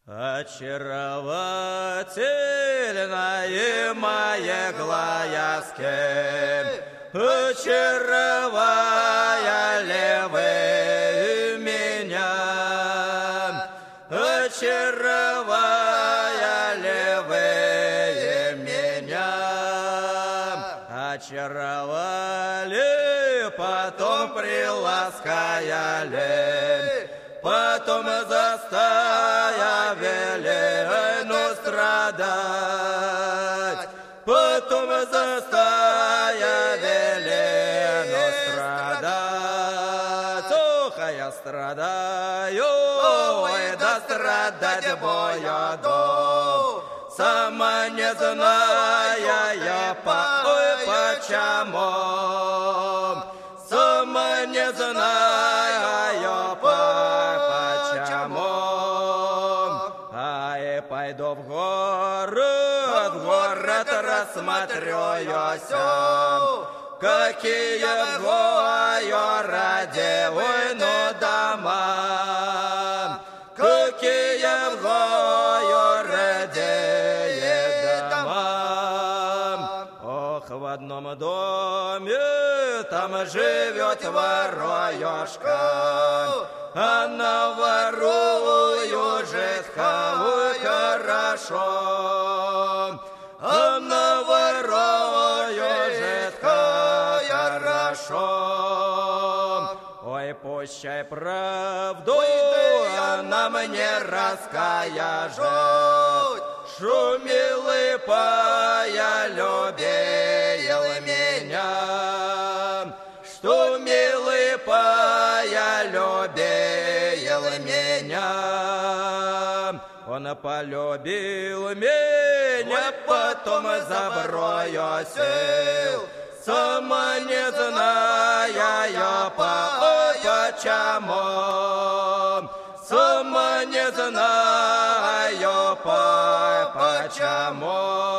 Очаровательная моя глазки, очаровая ли вы меня, очаровая ли вы меня, очаровали, потом приласкаяли, потом заставили, но страдать, потом заставили, но страдать. Ох, а я страдаю, ой, да страдать буду, сама не зная я почему, сама не знаю почему. Ай, пойду в город рассмотрюсь, какие в городе, ой, ну дома, какие в городе дома. Ох, в одном доме там живет воруёшка, она ворует хорошо, она ворует хорошо. Ой, пущай правду она мне расскажет, что милый пая любил меня, что милый пая любил меня. Он полюбил меня, потом забросил, сама не зная я почему, сама не знаю почему.